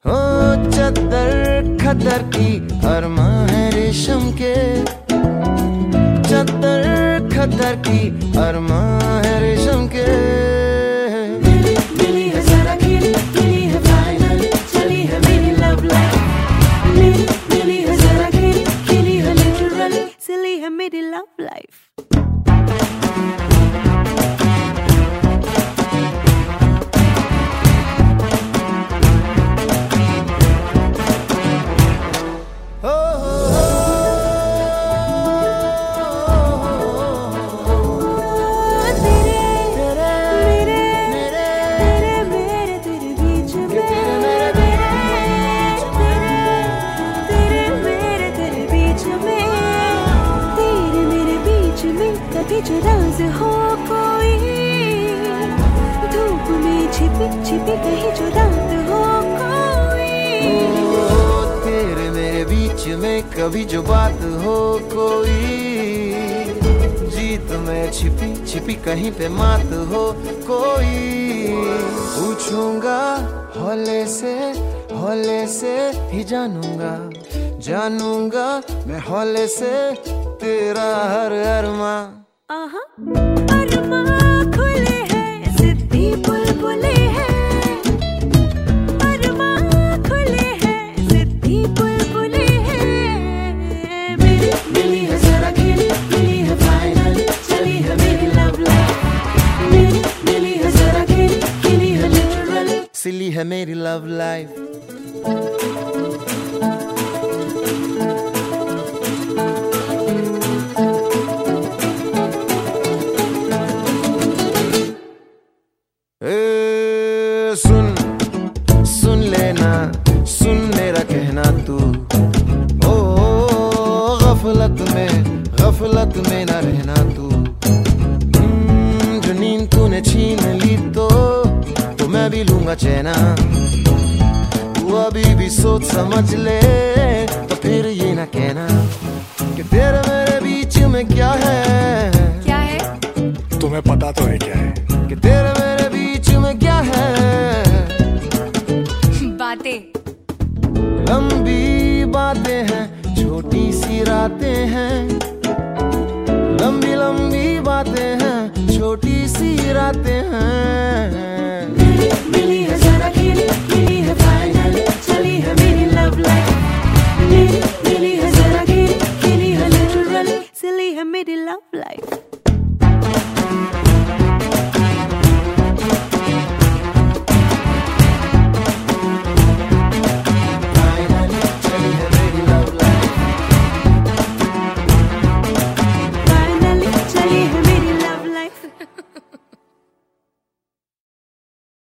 हो चद्दर खद्दर की अरमा है रेशम के, चद्दर खद्दर की अरमा है रेशम के। मिली है जरा खिली, मिली है फाइनल, चली है मेरी लव लाइफ। मिली है जरा खिली, खिली है लिटरल, चली है मेरी लव लाइफ। कभी जो राज हो कोई, धूप में छिपी छिपी कहीं जो रात हो कोई। तेरे मेरे बीच में कभी जो बात हो कोई, जीत में छिपी छिपी कहीं पे मात हो कोई। पूछूंगा हौले से ही जानूंगा, जानूंगा मैं हौले से तेरा हर अरमा। अरमा खुले हैं, सिद्धि बुलबुले हैं। अरमा खुले हैं, सिद्धि बुलबुले हैं। मिली है जरा खिली, मिली है फाइनल, चली है मेरी लव लाइफ। मिली है जरा खिली, खिली है लिटरल, सिली है मेरी लव लाइफ। सुन लेना, सुन मेरा कहना तू, ओ गफलत में ना रहना तू। जो नींद तूने छीन ली तो मैं भी लूंगा चैना। तू अभी भी सोच समझ ले, तो फिर ये ना कहना कि तेरे मेरे बीच में क्या है। क्या है? तुम्हें पता तो है क्या है? कि तेरे मेरे बीच में क्या है। बातें, लंबी बातें हैं, छोटी सी रातें हैं। लंबी लंबी बातें हैं, छोटी सी रातें हैं। मिली है जरा खिली, मिली है फाइनल, चली है मेरी लव लाइफ। मिली है जरा खिली, खिली है लिटरल, चली है मेरी लव लाइफ। Finally, चली है मेरी love life।